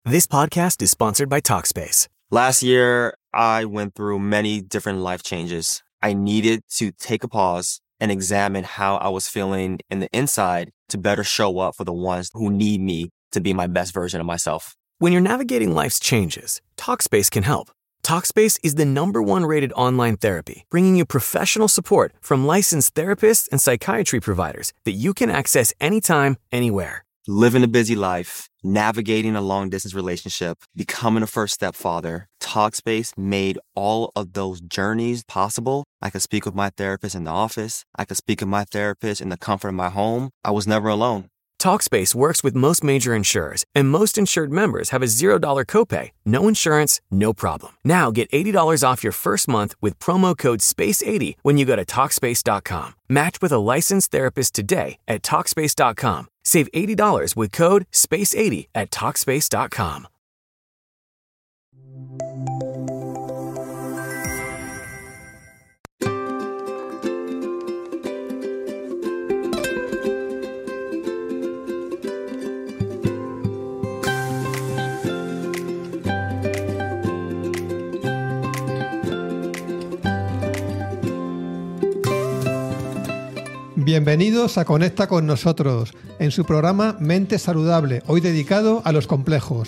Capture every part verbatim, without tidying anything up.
This podcast is sponsored by Talkspace. Last year, I went through many different life changes. I needed to take a pause and examine how I was feeling in the inside to better show up for the ones who need me to be my best version of myself. When you're navigating life's changes, Talkspace can help. Talkspace is the number one rated online therapy, bringing you professional support from licensed therapists and psychiatry providers that you can access anytime, anywhere. Living a busy life, navigating a long-distance relationship, becoming a first-step father, Talkspace made all of those journeys possible. I could speak with my therapist in the office. I could speak with my therapist in the comfort of my home. I was never alone. Talkspace works with most major insurers, and most insured members have a zero dollars copay. No insurance, no problem. Now get eighty dollars off your first month with promo code space eighty when you go to Talkspace dot com. Match with a licensed therapist today at Talkspace dot com. Save eighty dollars with code space eighty at Talkspace dot com. Bienvenidos a Conecta con nosotros, en su programa Mente Saludable, hoy dedicado a los complejos.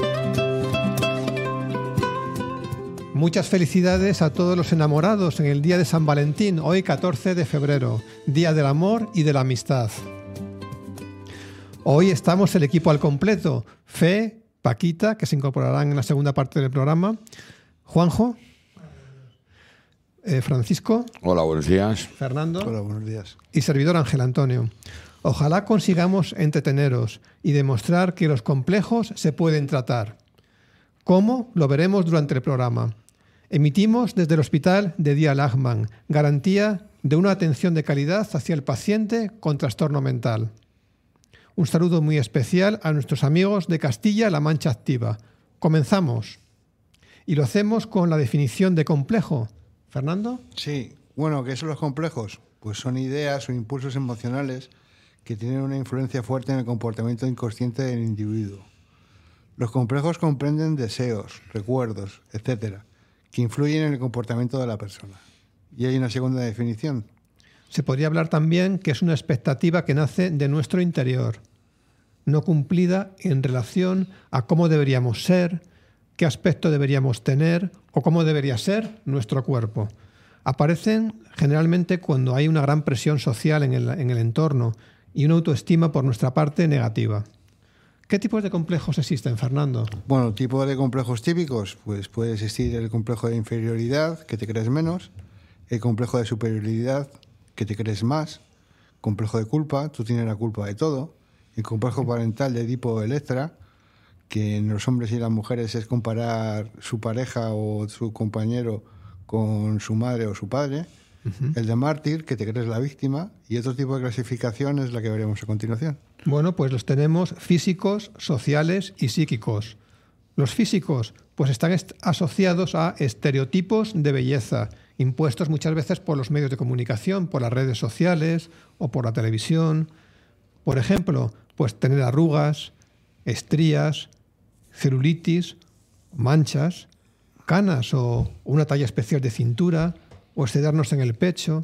Muchas felicidades a todos los enamorados en el día de San Valentín, hoy catorce de febrero, Día del Amor y de la Amistad. Hoy estamos el equipo al completo, Fe, Paquita, que se incorporarán en la segunda parte del programa, Juanjo, Eh, Francisco. Hola, buenos días. Fernando. Hola, buenos días. Y servidor Ángel Antonio. Ojalá consigamos entreteneros y demostrar que los complejos se pueden tratar. ¿Cómo? Lo veremos durante el programa. Emitimos desde el Hospital de Dia Lachman, garantía de una atención de calidad hacia el paciente con trastorno mental. Un saludo muy especial a nuestros amigos de Castilla-La Mancha Activa. Comenzamos. Y lo hacemos con la definición de complejo. ¿Fernando? Sí. Bueno, ¿qué son los complejos? Pues son ideas o impulsos emocionales que tienen una influencia fuerte en el comportamiento inconsciente del individuo. Los complejos comprenden deseos, recuerdos, etcétera, que influyen en el comportamiento de la persona. Y hay una segunda definición. Se podría hablar también que es una expectativa que nace de nuestro interior, no cumplida en relación a cómo deberíamos ser, qué aspecto deberíamos tener o cómo debería ser nuestro cuerpo. Aparecen generalmente cuando hay una gran presión social en el, en el entorno y una autoestima por nuestra parte negativa. ¿Qué tipos de complejos existen, Fernando? Bueno, tipos de complejos típicos, pues puede existir el complejo de inferioridad, que te crees menos, el complejo de superioridad, que te crees más, complejo de culpa, tú tienes la culpa de todo, el complejo parental de Edipo Electra, que en los hombres y las mujeres es comparar su pareja o su compañero con su madre o su padre, uh-huh. El de mártir, que te crees la víctima, y otro tipo de clasificación es la que veremos a continuación. Bueno, pues los tenemos físicos, sociales y psíquicos. Los físicos pues están est- asociados a estereotipos de belleza, impuestos muchas veces por los medios de comunicación, por las redes sociales o por la televisión. Por ejemplo, pues tener arrugas, estrías, celulitis, manchas, canas o una talla especial de cintura, o excedernos en el pecho,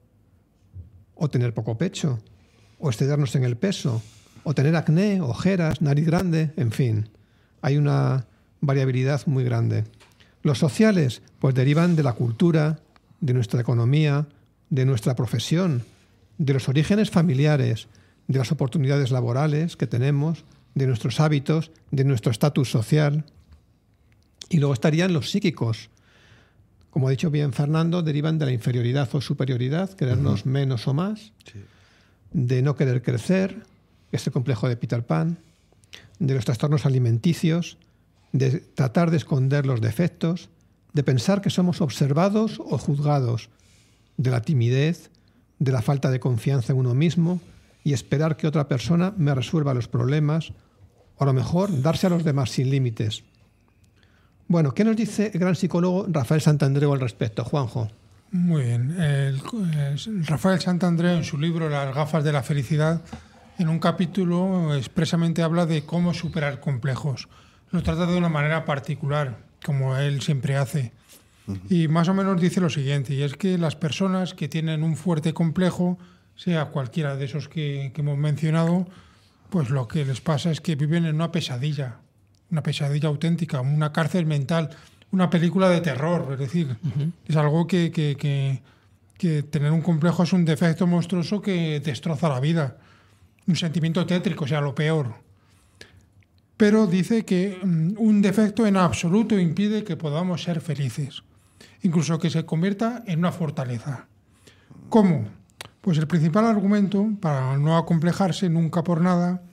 o tener poco pecho, o excedernos en el peso, o tener acné, ojeras, nariz grande, en fin. Hay una variabilidad muy grande. Los sociales pues derivan de la cultura, de nuestra economía, de nuestra profesión, de los orígenes familiares, de las oportunidades laborales que tenemos, de nuestros hábitos, de nuestro estatus social. Y luego estarían los psíquicos. Como ha dicho bien Fernando, derivan de la inferioridad o superioridad, querernos uh-huh. menos o más, sí. De no querer crecer, este complejo de Peter Pan, de los trastornos alimenticios, de tratar de esconder los defectos, de pensar que somos observados o juzgados, de la timidez, de la falta de confianza en uno mismo, y esperar que otra persona me resuelva los problemas, o a lo mejor darse a los demás sin límites. Bueno, ¿qué nos dice el gran psicólogo Rafael Santandreu al respecto, Juanjo? Muy bien. El, el Rafael Santandreu, en su libro Las gafas de la felicidad, en un capítulo expresamente habla de cómo superar complejos. lo trata de una manera particular, como él siempre hace. Uh-huh. Y más o menos dice lo siguiente, y es que las personas que tienen un fuerte complejo, sea cualquiera de esos que, que hemos mencionado, pues lo que les pasa es que viven en una pesadilla, una pesadilla auténtica, una cárcel mental, una película de terror. Es decir, uh-huh. es algo que, que, que, que tener un complejo es un defecto monstruoso que destroza la vida, un sentimiento tétrico, o sea, lo peor. Pero dice que um, un defecto en absoluto impide que podamos ser felices, incluso que se convierta en una fortaleza. ¿Cómo? Pues el principal argumento para no acomplejarse nunca por nada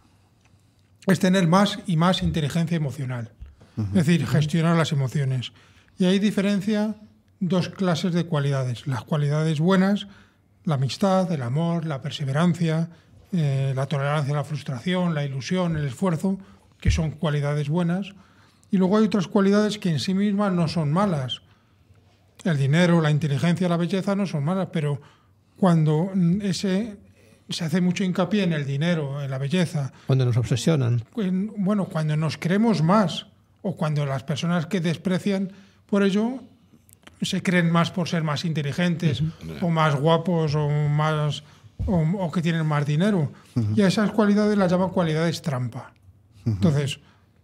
es tener más y más inteligencia emocional. Uh-huh. Es decir, gestionar las emociones. Y ahí diferencia dos clases de cualidades. Las cualidades buenas, la amistad, el amor, la perseverancia, eh, la tolerancia a la frustración, la ilusión, el esfuerzo, que son cualidades buenas. Y luego hay otras cualidades que en sí mismas no son malas. El dinero, la inteligencia, la belleza no son malas, pero cuando ese, se hace mucho hincapié en el dinero, en la belleza. Cuando nos obsesionan. En, bueno, cuando nos creemos más, o cuando las personas que desprecian por ello se creen más por ser más inteligentes, uh-huh. o más guapos, o más o, o que tienen más dinero. Uh-huh. Y a esas cualidades las llaman cualidades trampa. Uh-huh. Entonces,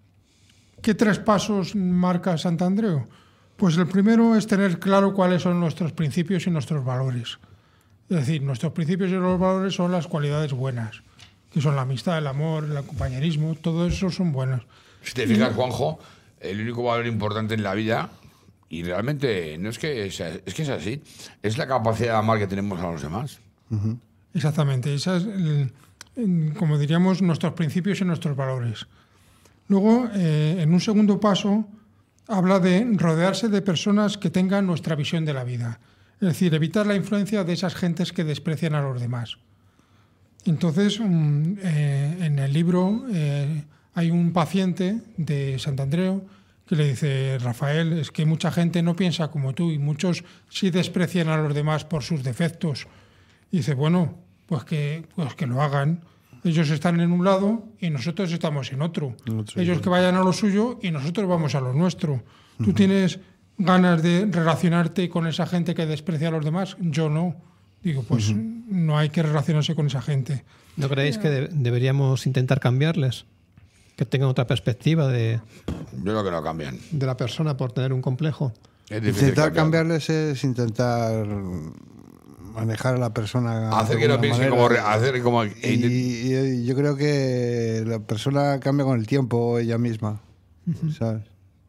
¿qué tres pasos marca Santandreu? Pues el primero es tener claro cuáles son nuestros principios y nuestros valores. Es decir, nuestros principios y los valores son las cualidades buenas, que son la amistad, el amor, el compañerismo, todo eso son buenos. Si te fijas, Juanjo, el único valor importante en la vida, y realmente no es que sea, es que es así, es la capacidad de amar que tenemos a los demás. Uh-huh. Exactamente, esa es, el, el, como diríamos, nuestros principios y nuestros valores. Luego, eh, en un segundo paso, habla de rodearse de personas que tengan nuestra visión de la vida. Es decir, evitar la influencia de esas gentes que desprecian a los demás. Entonces, um, eh, en el libro eh, hay un paciente de Santandreu que le dice, Rafael, es que mucha gente no piensa como tú y muchos sí desprecian a los demás por sus defectos. Y dice, bueno, pues que, pues que lo hagan. Ellos están en un lado y nosotros estamos en otro. otro Ellos que vayan a lo suyo y nosotros vamos a lo nuestro. Uh-huh. ¿Tú tienes ganas de relacionarte con esa gente que desprecia a los demás? Yo no. Digo, pues uh-huh. no hay que relacionarse con esa gente. ¿No creéis que de- deberíamos intentar cambiarles? Que tengan otra perspectiva de... Yo creo que no cambian. De la persona por tener un complejo. Es difícil Intentar cambiar. cambiarles es intentar manejar a la persona. Hacer que no piense como... Re- hacer como y, y yo creo que la persona cambia con el tiempo ella misma. Uh-huh. ¿Sabes?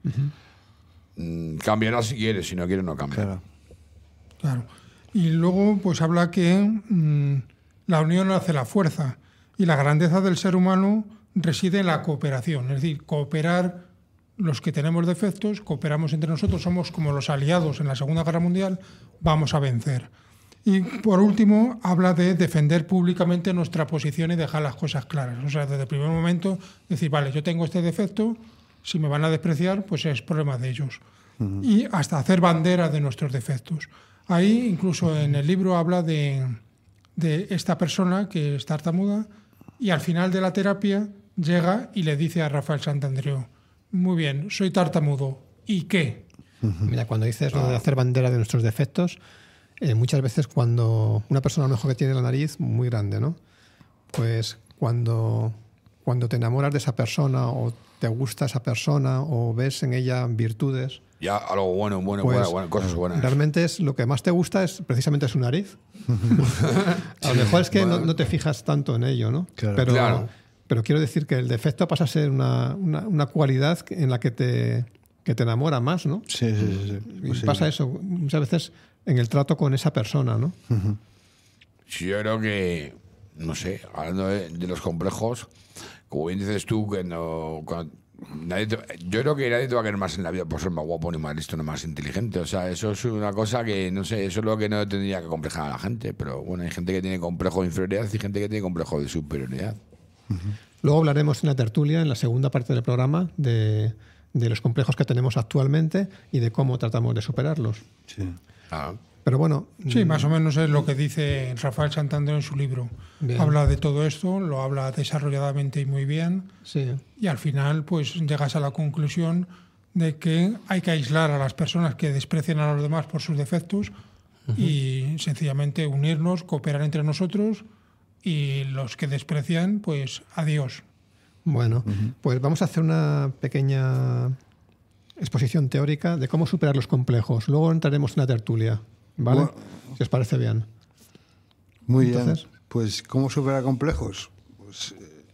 Uh-huh. Cambiará si quiere, si no quiere no cambia. Claro. Claro. Y luego pues habla que mmm, la unión hace la fuerza y la grandeza del ser humano reside en la cooperación. Es decir, cooperar, los que tenemos defectos, cooperamos entre nosotros, somos como los aliados en la Segunda Guerra Mundial, vamos a vencer. Y por último, habla de defender públicamente nuestra posición y dejar las cosas claras. O sea, desde el primer momento, decir, vale, yo tengo este defecto, si me van a despreciar, pues es problema de ellos. Uh-huh. Y hasta hacer bandera de nuestros defectos. Ahí, incluso en el libro, habla de, de esta persona que es tartamuda y al final de la terapia llega y le dice a Rafael Santandreu, muy bien, soy tartamudo, ¿y qué? Uh-huh. Mira, cuando dices lo de hacer bandera de nuestros defectos, eh, muchas veces cuando una persona a lo mejor que tiene la nariz muy grande, ¿no? Pues cuando, cuando te enamoras de esa persona o te gusta esa persona o ves en ella virtudes... Ya algo bueno, bueno, pues, bueno, bueno, cosas buenas. Realmente es lo que más te gusta es precisamente su nariz. A lo mejor es que bueno. no, no te fijas tanto en ello, ¿no? Claro. Pero, Claro. pero quiero decir que el defecto pasa a ser una, una, una cualidad en la que te, que te enamora más, ¿no? Sí, sí, sí. sí. Y Pues pasa sí. eso muchas veces en el trato con esa persona, ¿no? Uh-huh. Sí, yo creo que, no sé, hablando de, de los complejos, como bien dices tú, que no, cuando, nadie te, yo creo que nadie te va a querer más en la vida por ser más guapo, ni más listo, ni más inteligente. O sea, eso es una cosa que, no sé, eso es lo que no tendría que complejar a la gente. Pero bueno, hay gente que tiene complejo de inferioridad y gente que tiene complejo de superioridad. Uh-huh. Luego hablaremos en la tertulia, en la segunda parte del programa, de, de los complejos que tenemos actualmente y de cómo tratamos de superarlos. Sí. Ah. Pero bueno... Sí, más o menos es lo que dice Rafael Santander en su libro. Bien. Habla de todo esto, lo habla desarrolladamente y muy bien. Sí. Y al final, pues llegas a la conclusión de que hay que aislar a las personas que desprecian a los demás por sus defectos uh-huh. y sencillamente unirnos, cooperar entre nosotros, y los que desprecian, pues adiós. Bueno, uh-huh. pues vamos a hacer una pequeña exposición teórica de cómo superar los complejos. Luego entraremos en la tertulia, ¿vale? Bueno, si os parece bien. Muy Entonces, bien. Pues, ¿cómo superar complejos? Pues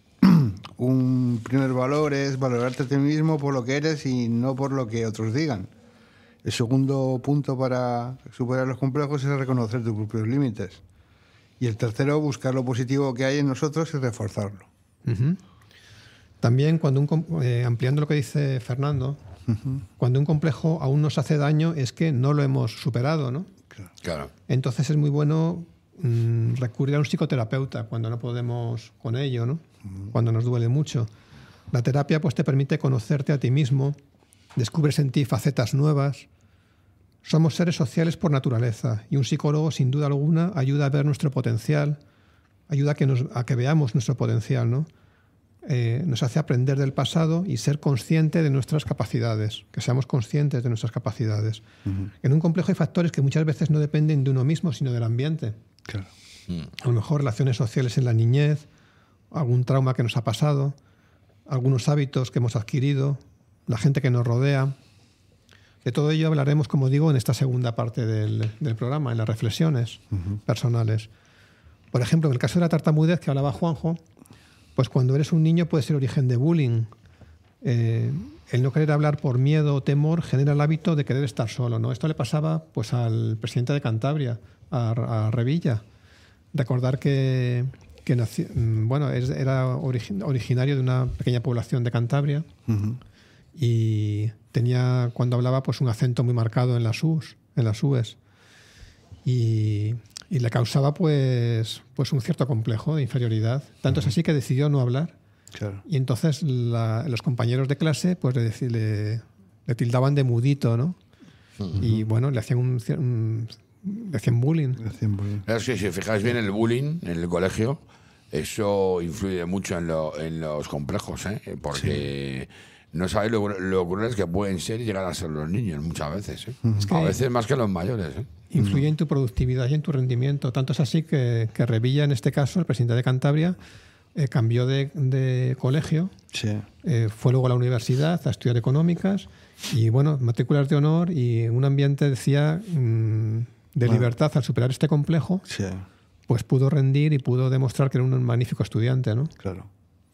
un primer valor es valorarte a ti mismo por lo que eres y no por lo que otros digan. El segundo punto para superar los complejos es reconocer tus propios límites. Y el tercero, buscar lo positivo que hay en nosotros y reforzarlo. Uh-huh. También, cuando un, eh, ampliando lo que dice Fernando, uh-huh. cuando un complejo aún nos hace daño es que no lo hemos superado, ¿no? Claro. Entonces es muy bueno mmm, recurrir a un psicoterapeuta cuando no podemos con ello, ¿no? Uh-huh. Cuando nos duele mucho. La terapia pues, te permite conocerte a ti mismo, descubres en ti facetas nuevas. Somos seres sociales por naturaleza y un psicólogo, sin duda alguna, ayuda a ver nuestro potencial, ayuda a que, nos, a que veamos nuestro potencial, ¿no? Eh, nos hace aprender del pasado y ser consciente de nuestras capacidades, que seamos conscientes de nuestras capacidades. Uh-huh. En un complejo hay factores que muchas veces no dependen de uno mismo, sino del ambiente. Claro. A lo mejor relaciones sociales en la niñez, algún trauma que nos ha pasado, algunos hábitos que hemos adquirido, la gente que nos rodea. De todo ello hablaremos, como digo, en esta segunda parte del, del programa, en las reflexiones uh-huh. personales. Por ejemplo, en el caso de la tartamudez que hablaba Juanjo, pues cuando eres un niño puede ser origen de bullying. Eh, el no querer hablar por miedo o temor genera el hábito de querer estar solo, ¿no? Esto le pasaba pues, al presidente de Cantabria, a, a Revilla. Recordar que, que nació, bueno, era origin, originario de una pequeña población de Cantabria uh-huh. y tenía, cuando hablaba, pues un acento muy marcado en las U's, en las U's. Y, y le causaba pues, pues un cierto complejo de inferioridad. Tanto uh-huh. es así que decidió no hablar. Claro. Y entonces la, los compañeros de clase pues le, le, le tildaban de mudito, ¿no? Uh-huh. Y bueno, le hacían un, un le hacían bullying. Le hacían bullying. Es que si fijáis bien, el bullying en el colegio, eso influye mucho en, lo, en los complejos, ¿eh? Porque sí. no sabéis lo, lo crueles que pueden ser y llegar a ser los niños muchas veces, ¿eh? Es que a veces más que los mayores, ¿eh? Influye en tu productividad y en tu rendimiento. Tanto es así que, que Revilla, en este caso, el presidente de Cantabria, eh, cambió de, de colegio, sí. eh, fue luego a la universidad a estudiar económicas y, bueno, matrículas de honor y un ambiente, decía, mmm, de bueno. libertad. Al superar este complejo, sí. pues pudo rendir y pudo demostrar que era un magnífico estudiante, ¿no? Claro.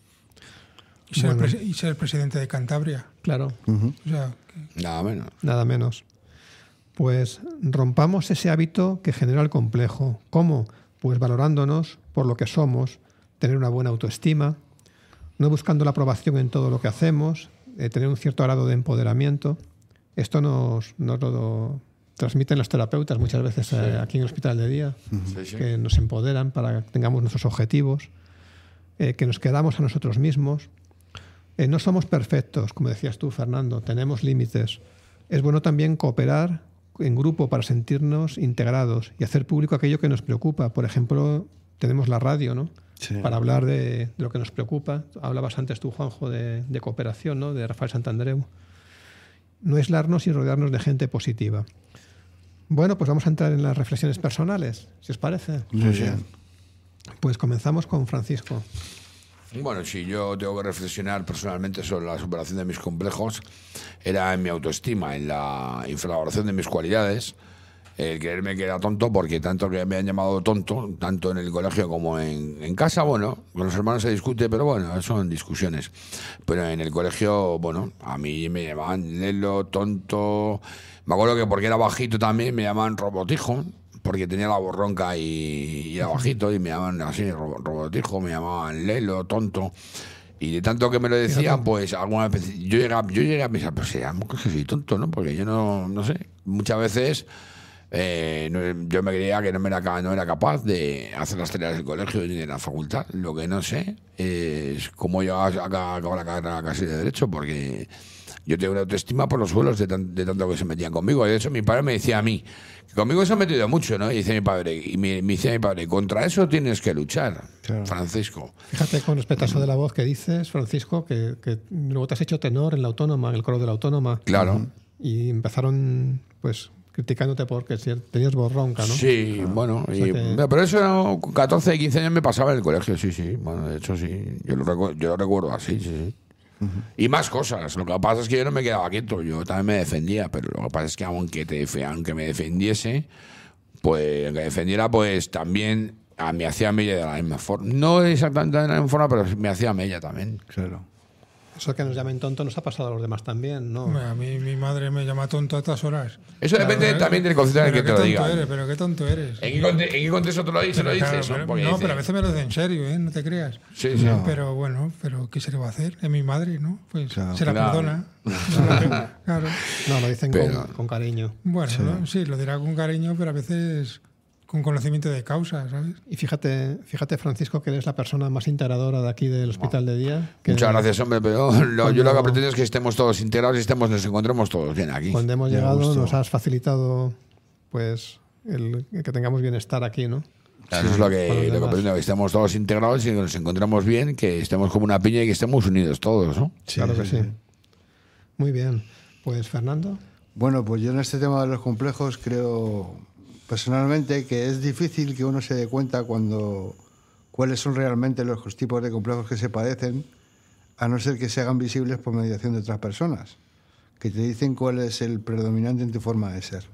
Y ser, bueno. el, y ser el presidente de Cantabria. Claro. Uh-huh. O sea, que... Nada menos. Nada menos. Pues rompamos ese hábito que genera el complejo. ¿Cómo? Pues valorándonos por lo que somos, tener una buena autoestima, no buscando la aprobación en todo lo que hacemos, eh, tener un cierto grado de empoderamiento. Esto nos, nos lo transmiten los terapeutas muchas veces sí. eh, aquí en el hospital de día, sí, sí. que nos empoderan para que tengamos nuestros objetivos, eh, que nos quedamos a nosotros mismos. Eh, no somos perfectos, como decías tú, Fernando, tenemos límites. Es bueno también cooperar en grupo para sentirnos integrados y hacer público aquello que nos preocupa. Por ejemplo, tenemos la radio, ¿no? Sí. Para hablar de, de lo que nos preocupa. Hablabas antes tú, Juanjo, de, de cooperación, ¿no? De Rafael Santandreu. No aislarnos y rodearnos de gente positiva. Bueno, pues vamos a entrar en las reflexiones personales, si os parece. Muy bien. Pues comenzamos con Francisco. Bueno, si yo tengo que reflexionar personalmente sobre la superación de mis complejos, era en mi autoestima, en la infravaloración de mis cualidades, el creerme que era tonto, porque tanto que me han llamado tonto, tanto en el colegio como en, en casa, bueno, con los hermanos se discute, pero bueno, son discusiones. Pero en el colegio, bueno, a mí me llamaban lelo, tonto. Me acuerdo que porque era bajito también me llamaban robotijo, porque tenía la voz ronca y, y era bajito, y me llamaban así, robotijo, me llamaban lelo, tonto. Y de tanto que me lo decían, pues alguna vez yo llegué, yo llegué a pensar, pues será que soy tonto, ¿no? Porque yo no, no sé, muchas veces eh, no, yo me creía que no, me era, no era capaz de hacer las tareas del colegio ni de la facultad. Lo que no sé es cómo yo acabo la carrera casi de Derecho, porque yo tengo una autoestima por los suelos de, tan, de tanto que se metían conmigo. De hecho, mi padre me decía a mí, que conmigo se ha metido mucho, ¿no? Y dice mi padre, y me, me decía mi padre, contra eso tienes que luchar, claro. Francisco. Fíjate con respecto a eso de la voz que dices, Francisco, que, que luego te has hecho tenor en la Autónoma, en el coro de la Autónoma. Claro. Y empezaron, pues, criticándote porque tenías voz ronca, ¿no? Sí, ah, bueno, o y, sea que... pero eso con catorce, quince años me pasaba en el colegio, sí, sí. Bueno, de hecho, sí. Yo lo, recu- yo lo recuerdo así, sí, sí. Uh-huh. Y más cosas. Lo que pasa es que yo no me quedaba quieto, yo también me defendía, pero lo que pasa es que aunque, te, aunque me defendiese, pues aunque defendiera, pues también a, me hacía mella de la misma forma. No exactamente de la misma forma, pero me hacía mella también. Claro. Eso que nos llamen tonto nos ha pasado a los demás también, ¿no? A mí mi madre me llama tonto a estas horas. Eso claro, depende pero, también del concepto en el que te lo diga. Eres, pero qué tonto eres. ¿En qué, conte- en qué contexto te lo, dices, lo dices? Claro, ¿no? Pero, no, dice... pero a veces me lo dicen en serio, ¿eh? No te creas. Sí, sí. No. Pero bueno, pero ¿qué se le va a hacer? Es mi madre, ¿no? Pues claro, se la claro. perdona. Claro. claro. No, lo dicen pero... con, con cariño. Bueno, sí. ¿no? sí, lo dirá con cariño, pero a veces... con conocimiento de causa, ¿sabes? Y fíjate, fíjate, Francisco, que eres la persona más integradora de aquí del Hospital de Día. Que Muchas gracias, hombre, pero lo, cuando, yo lo que pretendo es que estemos todos integrados y estemos, nos encontremos todos bien aquí. Cuando hemos llegado nos has facilitado pues el, el que tengamos bienestar aquí, ¿no? Claro, eso es lo que, lo que pretendo, que estemos todos integrados y que nos encontremos bien, que estemos como una piña y que estemos unidos todos, ¿no? Sí, claro que sí. sí. Muy bien. Pues, Fernando. Bueno, pues yo en este tema de los complejos creo... personalmente que es difícil que uno se dé cuenta cuando cuáles son realmente los tipos de complejos que se padecen, a no ser que se hagan visibles por mediación de otras personas, que te dicen cuál es el predominante en tu forma de ser.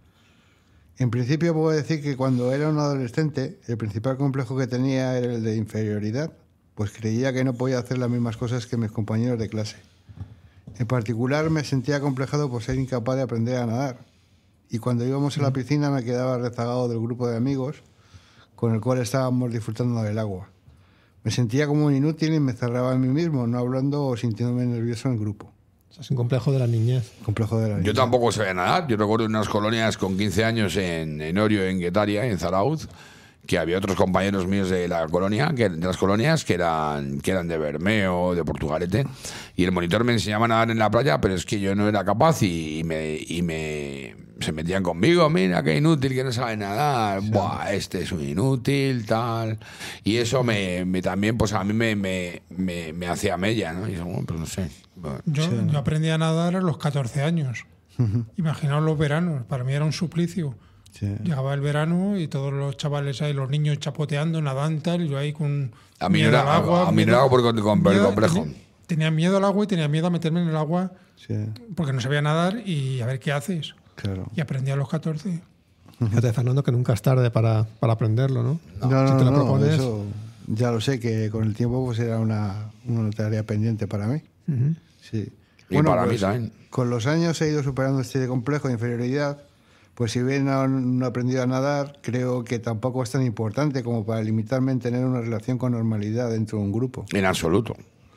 En principio puedo decir que cuando era un adolescente, el principal complejo que tenía era el de inferioridad, pues creía que no podía hacer las mismas cosas que mis compañeros de clase. En particular me sentía acomplejado por ser incapaz de aprender a nadar. Y cuando íbamos a la piscina me quedaba rezagado del grupo de amigos con el cual estábamos disfrutando del agua. Me sentía como un inútil y me cerraba en mí mismo, no hablando o sintiéndome nervioso en el grupo. Es un complejo de la niñez. Complejo de la niñez. Yo tampoco sabía nadar. Yo recuerdo unas colonias con quince años en, en Orio, en Guetaria, en Zarauz, que había otros compañeros míos de la colonia, que, de las colonias, que eran, que eran de Bermeo, de Portugalete, y el monitor me enseñaba a nadar en la playa, pero es que yo no era capaz y, y me... Y me se metían conmigo, mira qué inútil, que no sabe nadar, sí. Buah, este es un inútil, tal. Y eso me, me también, pues a mí me, me, me, me hacía mella, ¿no? Y eso, bueno, pues no sé. Bueno, yo, sí. yo aprendí a nadar a los catorce años. Uh-huh. Imaginaos los veranos, para mí era un suplicio. Sí. Llegaba el verano y todos los chavales ahí, los niños chapoteando, nadando, tal, y yo ahí con a mí miedo no era, al agua. A mí no era por el complejo. Tenía, tenía miedo al agua y tenía miedo a meterme en el agua sí. porque no sabía nadar y a ver qué haces. Claro. Y aprendí a los catorce. Fíjate, Fernando, que nunca es tarde para, para aprenderlo, ¿no? No, no, si te lo no, propones... eso ya lo sé, que con el tiempo pues era una, una tarea pendiente para mí. Uh-huh. Sí. Y bueno, para pues, mí también. Con los años he ido superando este complejo de inferioridad, pues si bien no, no he aprendido a nadar, creo que tampoco es tan importante como para limitarme en tener una relación con normalidad dentro de un grupo. En absoluto.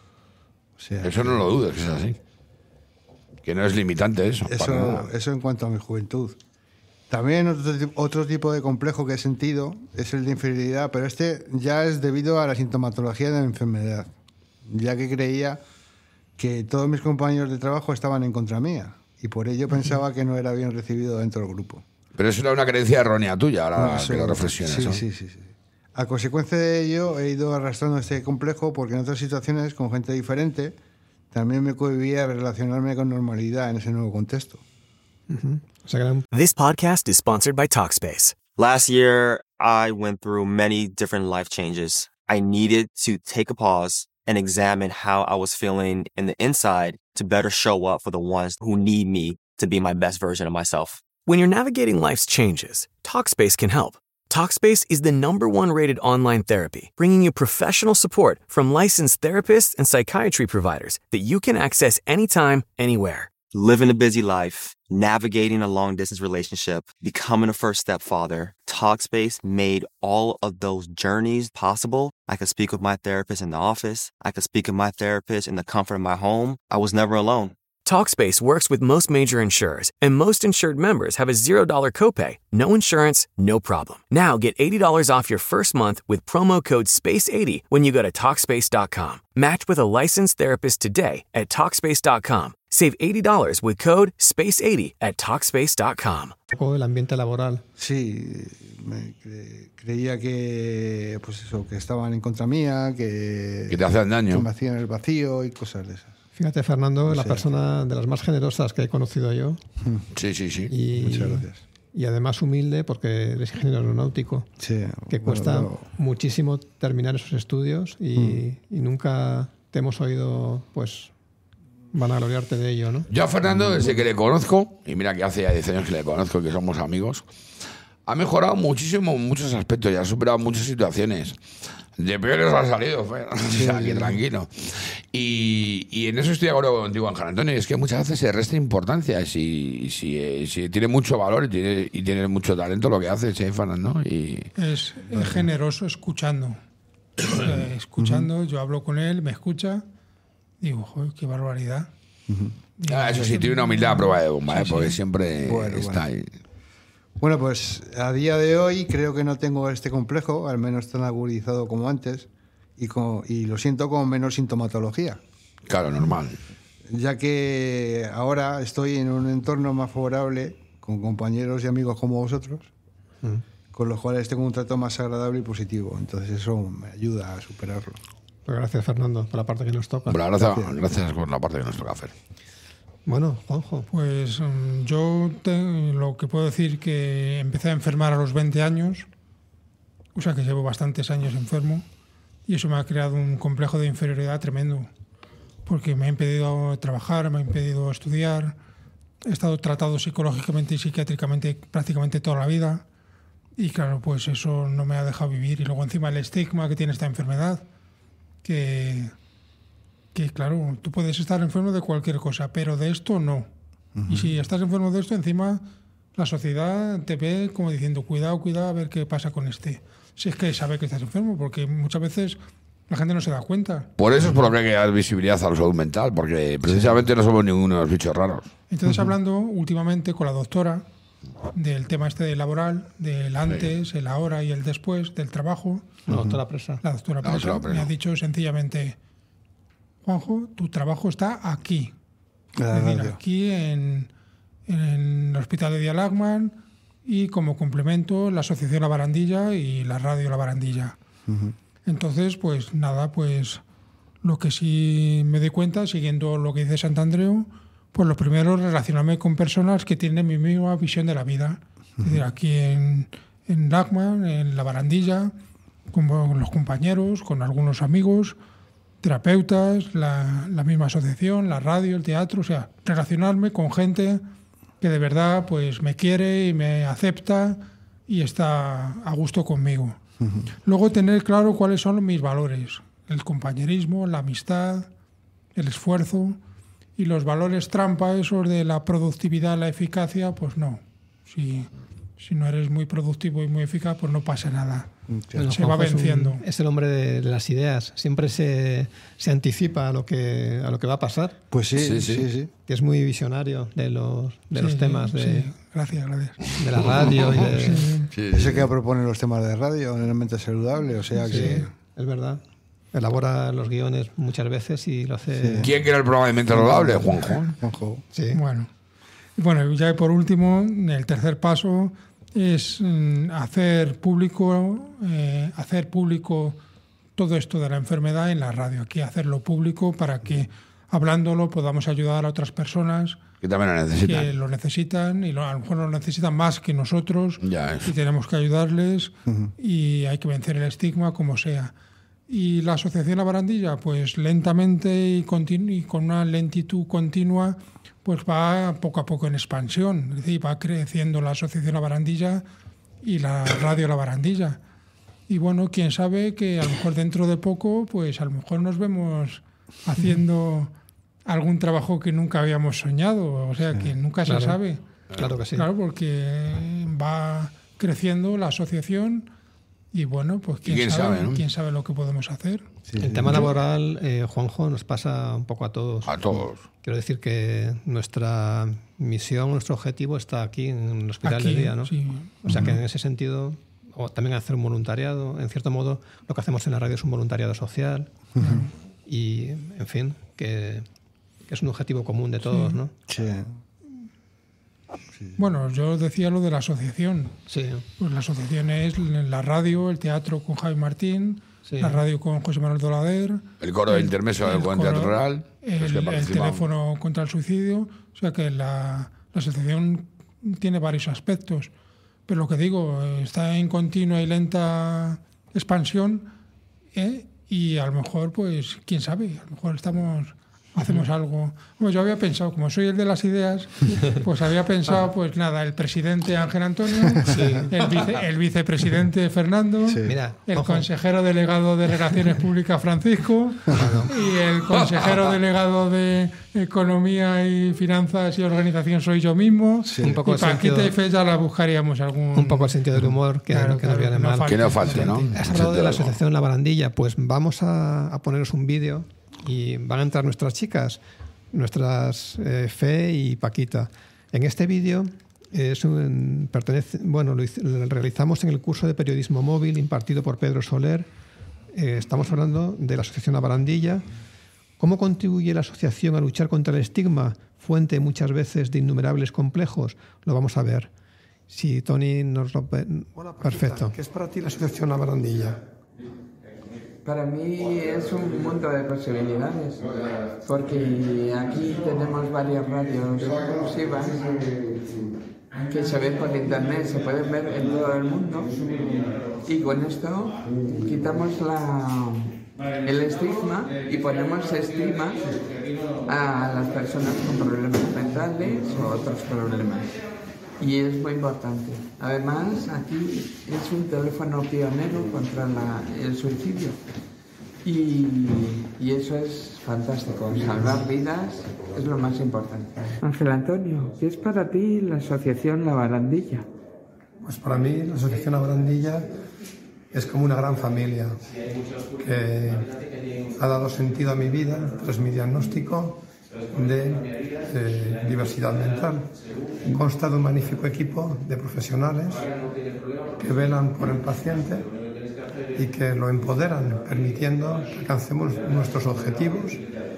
O sea, eso que, no lo dudes, es así. Que no es limitante eso. Eso, eso en cuanto a mi juventud. También otro, otro tipo de complejo que he sentido es el de inferioridad, pero este ya es debido a la sintomatología de la enfermedad, ya que creía que todos mis compañeros de trabajo estaban en contra mía y por ello pensaba que no era bien recibido dentro del grupo. Pero eso era una creencia errónea tuya, ahora no, eso, que lo reflexionas. Sí, ¿no? sí, sí, sí. A consecuencia de ello he ido arrastrando este complejo porque en otras situaciones con gente diferente también me cohibía relacionarme con normalidad en ese nuevo contexto. Uh-huh. O sea, gran... This podcast is sponsored by Talkspace. Last year, I went through many different life changes. I needed to take a pause and examine how I was feeling in the inside to better show up for the ones who need me to be my best version of myself. When you're navigating life's changes, Talkspace can help. Talkspace is the number one rated online therapy, bringing you professional support from licensed therapists and psychiatry providers that you can access anytime, anywhere. Living a busy life, navigating a long-distance relationship, becoming a first-step father, Talkspace made all of those journeys possible. I could speak with my therapist in the office. I could speak with my therapist in the comfort of my home. I was never alone. Talkspace works with most major insurers, and most insured members have a zero dollar copay. No insurance, no problem. Now get eighty dollars off your first month with promo code space eighty when you go to Talkspace dot com. Match with a licensed therapist today at Talkspace dot com. Save eighty dollars with code space eighty at Talkspace dot com. Un poco el ambiente laboral. Sí, me cre- creía que, pues eso, que estaban en contra mía, que, Que te hacían daño. que me hacían el vacío y cosas de esas. Fíjate, Fernando, O la sea, persona de las más generosas que he conocido yo. Sí, sí, sí. Y, Muchas gracias. y además humilde porque eres ingeniero aeronáutico. Sí, Que bueno, cuesta no, muchísimo terminar esos estudios y, Mm. y nunca te hemos oído, pues, vanagloriarte de ello, ¿no? Yo a Fernando, desde que le conozco, y mira que hace ya diez años que le conozco y que somos amigos, ha mejorado muchísimo en muchos aspectos y ha superado muchas situaciones. De peores ha salido, Fer. O sea, que tranquilo. Y, y en eso estoy de acuerdo contigo, Ángel Antonio. Es que muchas veces se resta importancia. Si, si, eh, si tiene mucho valor y tiene, y tiene mucho talento lo que hace, ¿sí, Fernando? Y, Es, es generoso escuchando. Eh, escuchando, yo hablo con él, me escucha, digo, joder, qué barbaridad. Digo, ah, eso sí, tiene una humildad a prueba de bomba, Sí, ¿eh? sí. Porque siempre Bueno, está bueno. ahí. Bueno, pues a día de hoy creo que no tengo este complejo, al menos tan agudizado como antes, y, con- y lo siento con menos sintomatología, Claro, normal. ya que ahora estoy en un entorno más favorable, con compañeros y amigos como vosotros, con los cuales tengo un trato más agradable y positivo. Entonces eso me ayuda a superarlo. Pues gracias, Fernando, por la parte que nos toca. Bueno, gracias, gracias por la parte que nos toca hacer. Bueno, Juanjo, Pues mm, yo te- lo que puedo decir que empecé a enfermar a los veinte años, o sea que llevo bastantes años enfermo, y eso me ha creado un complejo de inferioridad tremendo, porque me ha impedido trabajar, me ha impedido estudiar, he estado tratado psicológicamente y psiquiátricamente prácticamente toda la vida, y claro, pues eso no me ha dejado vivir. Y luego encima el estigma que tiene esta enfermedad, que... que claro, tú puedes estar enfermo de cualquier cosa, pero de esto no. Y si estás enfermo de esto, encima la sociedad te ve como diciendo, cuidado, cuidado, a ver qué pasa con este. Si es que sabe que estás enfermo, porque muchas veces la gente no se da cuenta. Por eso es por lo que hay que dar visibilidad a la salud mental, porque precisamente no somos ninguno de los bichos raros. Entonces, hablando últimamente con la doctora del tema este laboral, del antes, el ahora y el después del trabajo, la doctora Presa. la doctora La Presa doctora me ha Presa. dicho sencillamente, Juanjo, tu trabajo está aquí. La Es decir, radio. aquí en, en el Hospital de Dialagman y como complemento la Asociación La Barandilla y la Radio La Barandilla. Entonces, pues nada, pues lo que sí me doy cuenta, siguiendo lo que dice Santandreu, pues lo primero es relacionarme con personas que tienen mi misma visión de la vida. Es decir, aquí en, en Lagman, en La Barandilla, con los compañeros, con algunos amigos, terapeutas, la, la misma asociación, la radio, el teatro, o sea, relacionarme con gente que de verdad pues me quiere y me acepta y está a gusto conmigo. Luego tener claro cuáles son mis valores, el compañerismo, la amistad, el esfuerzo y los valores trampa, esos de la productividad, la eficacia, pues no. Si, si no eres muy productivo y muy eficaz, pues no pasa nada. Bueno, Se va Juanjo es un- venciendo. Es, el hombre de, de las ideas. Siempre se, se anticipa a lo, que, a lo que va a pasar. Pues sí, Sí, sí, sí. sí. Que es muy visionario de los, de Sí, los temas de, sí. Gracias, gracias. de la radio y de... Sí. Es el que propone los temas de radio, en mente saludable, o sea Sí, que... es verdad. Elabora los guiones muchas veces y lo hace... ¿Quién quiere el programa de Mente Saludable? Juanjo. Ojo. Sí. Bueno, y bueno, ya por último, el tercer paso es mm, hacer público, eh, hacer público todo esto de la enfermedad en la radio. Aquí hacerlo público para que hablándolo podamos ayudar a otras personas Que también lo necesitan. que lo necesitan y lo- a lo mejor lo necesitan más que nosotros Ya es. y tenemos que ayudarles y hay que vencer el estigma como sea. Y la Asociación La Barandilla, pues lentamente y, continu- y con una lentitud continua, pues va poco a poco en expansión. Es decir, va creciendo la Asociación La Barandilla y la Radio La Barandilla. Y bueno, quién sabe que a lo mejor dentro de poco, pues a lo mejor nos vemos haciendo algún trabajo que nunca habíamos soñado. O sea, que nunca claro. se sabe. Claro que sí. Claro, porque va creciendo la asociación Y bueno, pues quién, quién sabe, sabe, ¿no? quién sabe lo que podemos hacer. Sí, El sí. tema laboral, eh, Juanjo, nos pasa un poco a todos. A todos. Quiero decir que nuestra misión, nuestro objetivo está aquí en el hospital Aquí, de día, ¿no? sí. O sea que en ese sentido, o también hacer un voluntariado, en cierto modo, lo que hacemos en la radio es un voluntariado social. Y, en fin, que, que es un objetivo común de todos, ¿no? Sí. Bueno, yo decía lo de la asociación. Sí, Pues la asociación es la radio, el teatro con Javi Martín, Sí. la radio con José Manuel Dolader, El coro de intermeso del Buen coro, Teatro Real. los que el, el participan. teléfono contra el suicidio. O sea que la, la asociación tiene varios aspectos. Pero lo que digo, eh, está en continua y lenta expansión, ¿eh? Y a lo mejor, pues, quién sabe, a lo mejor estamos... Hacemos algo. Bueno, yo había pensado, como soy el de las ideas, pues había pensado, pues nada, el presidente Ángel Antonio, el, vice, el vicepresidente Fernando, Sí. mira, el ojo. consejero delegado de Relaciones Públicas Francisco y el consejero delegado de Economía y Finanzas y Organización soy yo mismo. Sí. Un poco Y el Paquita sentido- y Fe ya la buscaríamos algún... un poco el sentido del humor que, Claro, que nos claro, viene no mal. falta. Que no falte, ¿no? Has hablado de la asociación La Barandilla, pues vamos a, a poneros un vídeo y van a entrar nuestras chicas, nuestras eh, Fe y Paquita. En este vídeo es un, pertenece, bueno, lo, hice- lo realizamos en el curso de periodismo móvil impartido por Pedro Soler. Eh, estamos hablando de la asociación La Barandilla. ¿Cómo contribuye la asociación a luchar contra el estigma, fuente muchas veces de innumerables complejos? Lo vamos a ver. Si Tony nos lo... Perfecto. ¿Qué es para ti la asociación La Barandilla? Para mí es un mundo de posibilidades, porque aquí tenemos varias radios exclusivas que se ven por internet, se pueden ver en todo el mundo, y con esto quitamos la, el estigma y ponemos estima a las personas con problemas mentales o otros problemas. Y es muy importante. Además, aquí es un teléfono pionero contra la- el suicidio. Y, y eso es fantástico. Salvar vidas es lo más importante. Ángel Antonio, ¿qué es para ti la asociación La Barandilla? Pues para mí la asociación La Barandilla es como una gran familia que ha dado sentido a mi vida tras mi diagnóstico de eh, diversidad mental. Consta de un magnífico equipo de profesionales que velan por el paciente y que lo empoderan, permitiendo que alcancemos nuestros objetivos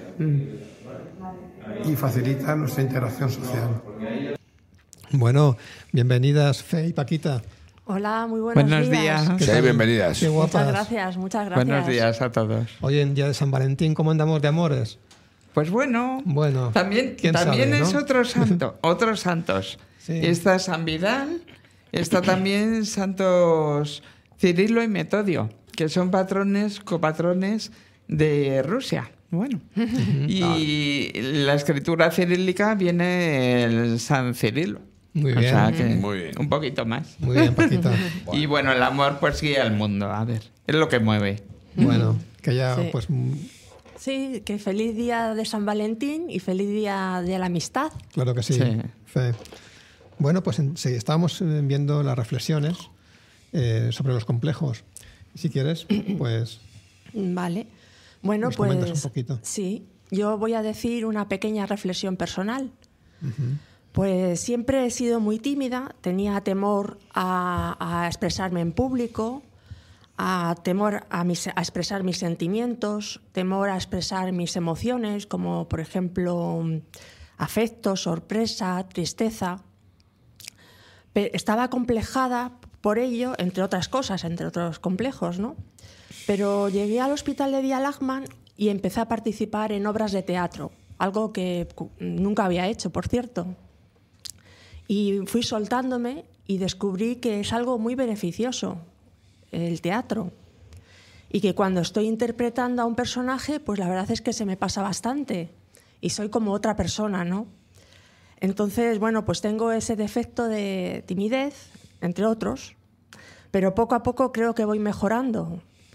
y facilitan nuestra integración social. Bueno, bienvenidas Fe y Paquita. Hola, muy buenos, Buenos días. ¿Qué Sí, tal? bienvenidas. Qué guapas. Muchas gracias, muchas gracias. Buenos días a todos. Hoy en día de San Valentín, ¿cómo andamos de amores? Pues bueno, Bueno, también, quién también sabe, es ¿no? otro santo, otros santos. Sí. Está San Vidal, está también santos Cirilo y Metodio, que son patrones, copatrones de Rusia. Bueno, y la escritura cirílica viene el San Cirilo. Muy O bien. sea que Muy bien. un poquito más. Muy bien, Paquita. Y bueno, el amor pues guía al mundo, a ver, es lo que mueve. Bueno, que ya, Sí. pues, mm, Sí, que feliz día de San Valentín y feliz día de la amistad. claro que sí. Sí. Fe. Bueno, pues en- sí, estábamos eh, viendo las reflexiones eh, sobre los complejos. Si quieres, pues Vale. Bueno, ¿Nos comentas pues un poquito? sí, yo voy a decir una pequeña reflexión personal. Pues siempre he sido muy tímida, tenía temor a, a expresarme en público, a temor a, mis- a expresar mis sentimientos, temor a expresar mis emociones, como por ejemplo afecto, sorpresa, tristeza. Pe- Estaba acomplejada por ello, entre otras cosas, entre otros complejos, ¿no? Pero llegué al hospital de Vía Lachman y empecé a participar en obras de teatro, algo que cu- nunca había hecho, por cierto. Y fui soltándome y descubrí que es algo muy beneficioso, el teatro. Y que cuando estoy interpretando a un personaje, pues la verdad es que se me pasa bastante. Y soy como otra persona, ¿no? Entonces, bueno, pues tengo ese defecto de timidez, entre otros, pero poco a poco creo que voy mejorando,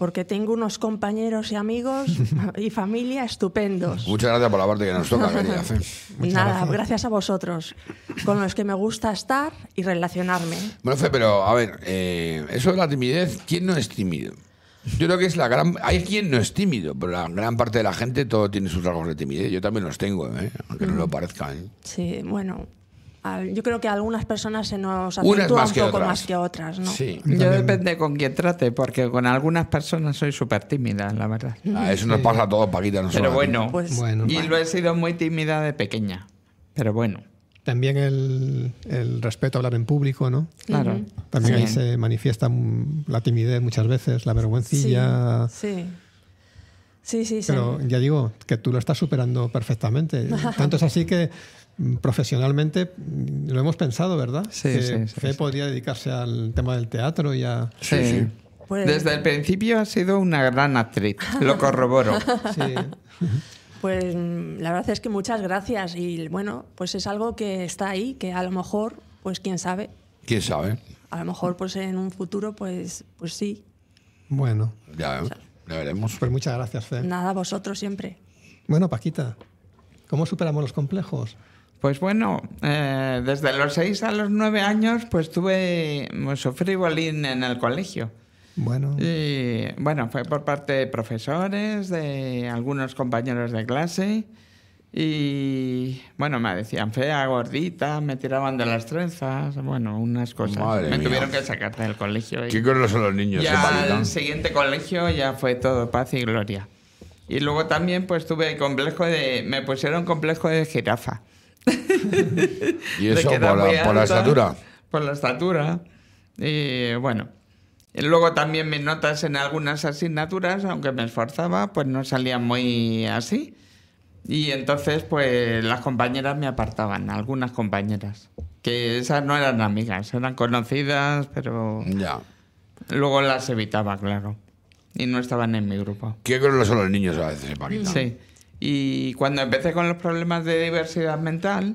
porque tengo unos compañeros y amigos y familia estupendos. Muchas gracias por la parte que nos toca, querida Fe. Nada, gracias. gracias a vosotros, con los que me gusta estar y relacionarme. Bueno, Fe, pero a ver, eh, eso de la timidez, ¿quién no es tímido? Yo creo que es la gran... Hay quien no es tímido, pero la gran parte de la gente todo tiene sus rasgos de timidez. Yo también los tengo, ¿eh? Aunque no lo parezca, ¿eh? Sí, bueno, al- yo creo que a algunas personas se nos Unas acentúa más un que poco otras. más que otras, ¿no? Sí. También. Yo depende con quién trate, porque con algunas personas soy súper tímida, la verdad. Ah, eso nos pasa a todos, Paquita. No solo Pero a ti. bueno, Pues Bueno. y lo he sido muy tímida de pequeña. Pero bueno, También el, el respeto a hablar en público, ¿no? claro. También ahí Sí. se manifiesta mm, la timidez muchas veces, la vergüencilla. Sí, sí, sí, sí. Pero ya digo que tú lo estás superando perfectamente. Tanto es así que mm, profesionalmente mm, lo hemos pensado, ¿verdad? Sí, que sí, sí, Fe sí. podría dedicarse al tema del teatro y a... Sí, sí. Pues- Desde el principio ha sido una gran actriz, lo corroboro. Sí. Pues mm, la verdad es que muchas gracias y bueno, pues es algo que está ahí, que a lo mejor, pues quién sabe, ¿Quién sabe? a lo mejor pues en un futuro pues, pues sí. Bueno, Ya, ya veremos. pues muchas gracias, Fe. Nada, vosotros siempre. Bueno, Paquita, ¿cómo superamos los complejos? Pues bueno, eh, desde los seis a los nueve años, pues tuve, pues, sufrí bullying en el colegio. Bueno, Y bueno, fue por parte de profesores, de algunos compañeros de clase. Y bueno, me decían fea, gordita, me tiraban de las trenzas, bueno, unas cosas. Madre me mía. tuvieron que sacar del colegio. Y ¿Qué cosas son los niños, eh, ya Paquita? el siguiente colegio ya fue todo paz y gloria. Y luego también pues tuve complejo de... Me pusieron complejo de jirafa. ¿Y de eso que por era la, muy por la alta, estatura? Por la estatura. Y bueno. Y luego también mis notas en algunas asignaturas, aunque me esforzaba, pues no salían muy así. Y entonces, pues las compañeras me apartaban, algunas compañeras. Que esas no eran amigas, eran conocidas, pero Ya. luego las evitaba, claro. Y no estaban en mi grupo. ¿Qué cosas son los niños a veces, Paquita? Sí. Y cuando empecé con los problemas de diversidad mental,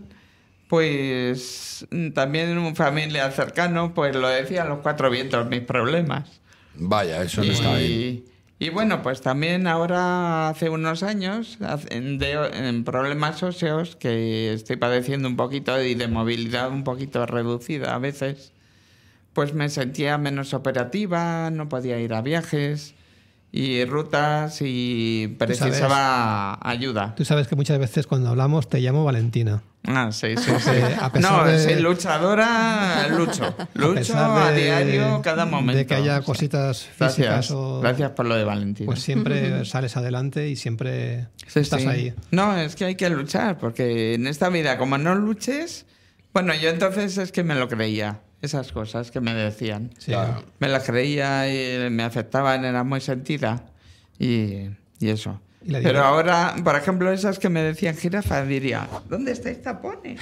pues mm, también en un familiar cercano, pues lo decían los cuatro vientos mis problemas. Vaya, eso no está bien. Y, y bueno, pues también ahora hace unos años, hace- en, de- en problemas óseos, que estoy padeciendo un poquito y de movilidad un poquito reducida a veces, pues me sentía menos operativa, no podía ir a viajes y rutas y precisaba ayuda. tú sabes que muchas veces cuando hablamos te llamo Valentina. Ah, sí, sí, sí. Porque a pesar No, de- soy luchadora, lucho. Lucho pesar a de- diario, cada momento. de que haya O sea, cositas físicas Gracias, o... gracias por lo de Valentina. Pues siempre sales adelante y siempre Sí, estás sí. ahí. No, es que hay que luchar, porque en esta vida, como no luches... Bueno, yo entonces es que me lo creía, esas cosas que me decían. Sí. Claro. Me las creía y me afectaban, era muy sentida. Y, y eso. Y la Pero digo- ahora, por ejemplo, esas que me decían jirafa, diría, ¿dónde estáis tapones?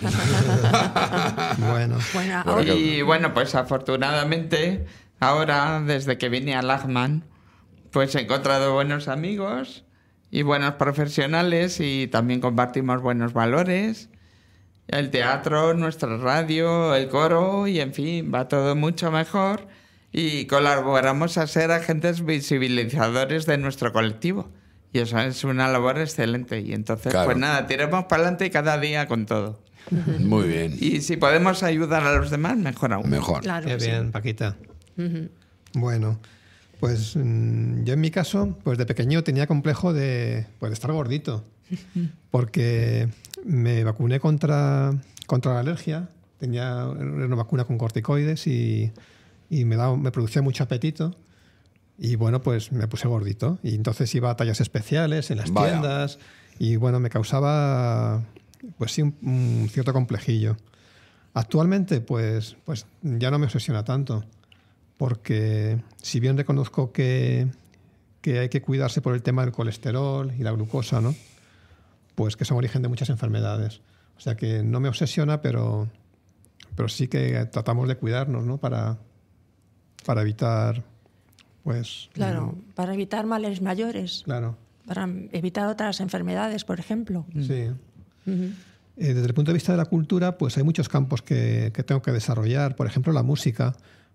Bueno, Bueno, Bueno, ahora- que- Y bueno, pues afortunadamente, ahora, desde que vine a Lachman, pues he encontrado buenos amigos y buenos profesionales y también compartimos buenos valores. El teatro, nuestra radio, el coro y en fin, va todo mucho mejor y colaboramos a ser agentes visibilizadores de nuestro colectivo. Y eso es una labor excelente. Y entonces, Claro. pues nada, tiremos para adelante cada día con todo. Muy bien. Y si podemos ayudar a los demás, mejor aún. Mejor. claro qué que sí. bien, Paquita. Bueno, pues mm, yo en mi caso, pues de pequeño tenía complejo de, pues, de estar gordito, porque me vacuné contra, contra la alergia, tenía una vacuna con corticoides y, y me, daba, me producía mucho apetito. Y bueno, pues me puse gordito. Y entonces iba a tallas especiales en las Vaya. tiendas. Y bueno, me causaba pues sí un, un cierto complejillo. Actualmente, pues, pues ya no me obsesiona tanto. Porque si bien reconozco que, que hay que cuidarse por el tema del colesterol y la glucosa, ¿no? Pues que son origen de muchas enfermedades. O sea que no me obsesiona, pero, pero sí que tratamos de cuidarnos, ¿no? Para, para evitar, pues... Claro, para evitar males mayores, Claro, para evitar otras enfermedades, por ejemplo. sí. Eh, desde el punto de vista de la cultura, pues hay muchos campos que, que tengo que desarrollar. Por ejemplo, la música.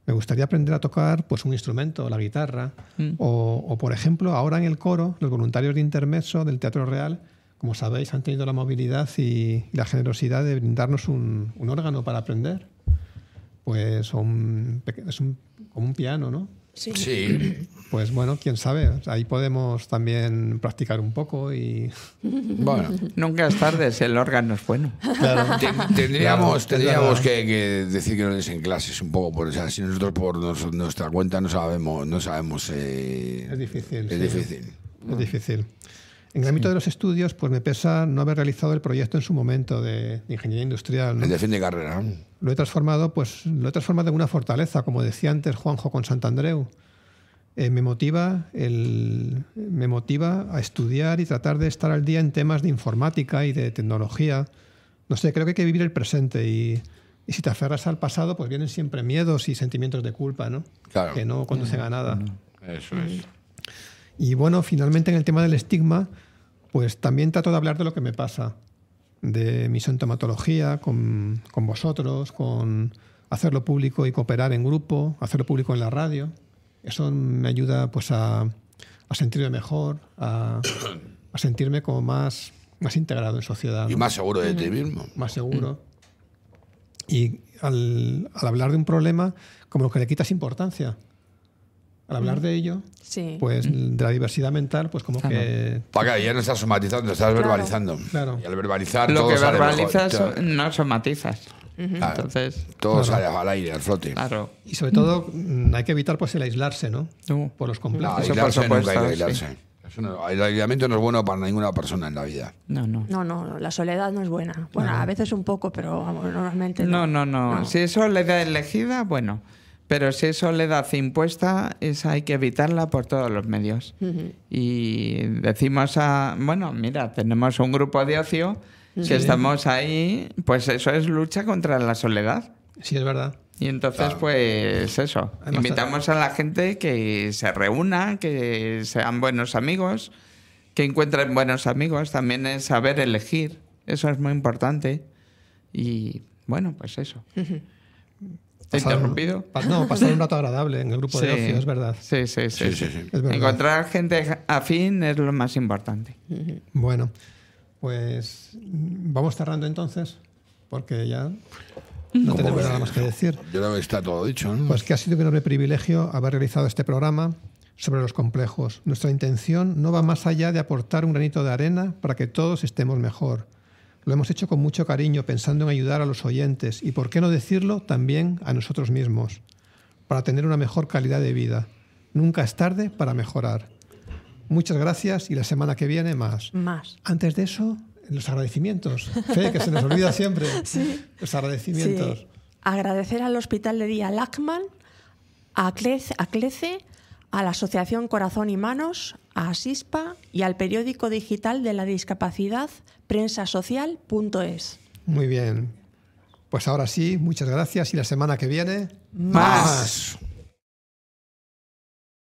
Me gustaría aprender a tocar pues, un instrumento, la guitarra. Mm. O, o, por ejemplo, ahora en el coro, los voluntarios de Intermezzo del Teatro Real, como sabéis, han tenido la movilidad y la generosidad de brindarnos un, un órgano para aprender. Pues un, es un, como un piano, ¿no? Sí. Sí. Pues bueno, quién sabe, ahí podemos también practicar un poco y... Bueno. Nunca es tarde si el órgano es bueno. Claro. Tendríamos, Claro, tendríamos claro. que, que decir que no es en clases un poco, por, o sea, si nosotros por nos, nuestra cuenta no sabemos, no sabemos eh, Es difícil. es sí. difícil. Es difícil. En el ámbito de los estudios, pues me pesa no haber realizado el proyecto en su momento de, de ingeniería industrial, ¿no? El de fin de carrera. Lo he transformado, pues, lo he transformado en una fortaleza, como decía antes Juanjo con Santandreu. Eh, me motiva el, me motiva a estudiar y tratar de estar al día en temas de informática y de tecnología. No sé, creo que hay que vivir el presente y, y si te aferras al pasado, pues vienen siempre miedos y sentimientos de culpa, ¿no? Claro. Que no conducen a nada. Eso es. Y bueno, finalmente en el tema del estigma, pues también trato de hablar de lo que me pasa, de mi sintomatología con, con vosotros, con hacerlo público y cooperar en grupo, hacerlo público en la radio. Eso me ayuda pues a, a sentirme mejor, a, a sentirme como más, más integrado en sociedad, ¿no? Y más seguro de ti mismo. Más seguro. Y al, al hablar de un problema, como que le quitas importancia. Al hablar de ello, Sí. pues de la diversidad mental, pues como Claro. que... Para que ya no estás somatizando, estás Claro. verbalizando. Claro. Y al verbalizar Lo todo que sale mejor. verbalizas Todo- no somatizas. Claro. Entonces, todo Claro. sale al aire, al flote. claro. Y sobre todo mm, hay que evitar pues el aislarse, ¿no? No. Por los No, complejos. Eso por aislarse nunca hay que supuesto, aislarse. Eso no- el aislamiento no es bueno para ninguna persona en la vida. No, no. No, no, la soledad no es buena. Bueno, a veces un poco, pero vamos, normalmente No, no. no, no. No. Si es soledad elegida, bueno. Pero si es soledad impuesta, esa hay que evitarla por todos los medios. Ujú. Y decimos a... Bueno, mira, tenemos un grupo de ocio. Si estamos ahí, pues eso es lucha contra la soledad. Sí, es verdad. Y entonces, Claro. pues eso, Además, invitamos a la gente que se reúna, que sean buenos amigos, que encuentren buenos amigos. También es saber elegir, eso es muy importante. Y bueno, pues eso. ¿Te he Pasar- interrumpido? pa- no, pasar un rato agradable en el grupo de ocio, es verdad. Sí, sí, sí. Sí, sí, sí. sí. Es verdad. Encontrar gente afín es lo más importante. Bueno, pues mm, vamos cerrando entonces, porque ya no tenemos nada más que decir. Yo creo que está todo dicho, ¿no? Pues que ha sido un enorme privilegio haber realizado este programa sobre los complejos. Nuestra intención no va más allá de aportar un granito de arena para que todos estemos mejor. Lo hemos hecho con mucho cariño, pensando en ayudar a los oyentes y, por qué no decirlo, también a nosotros mismos, para tener una mejor calidad de vida. Nunca es tarde para mejorar. Muchas gracias y la semana que viene más. Más. Antes de eso, los agradecimientos. Fe, que se nos olvida siempre. Los agradecimientos. Sí. Agradecer al Hospital de Día Lachman, a Clece, a Clece, a la Asociación Corazón y Manos, a Asispa y al periódico digital de la discapacidad prensasocial punto es. Muy bien. Pues ahora sí, muchas gracias y la semana que viene, Más. más.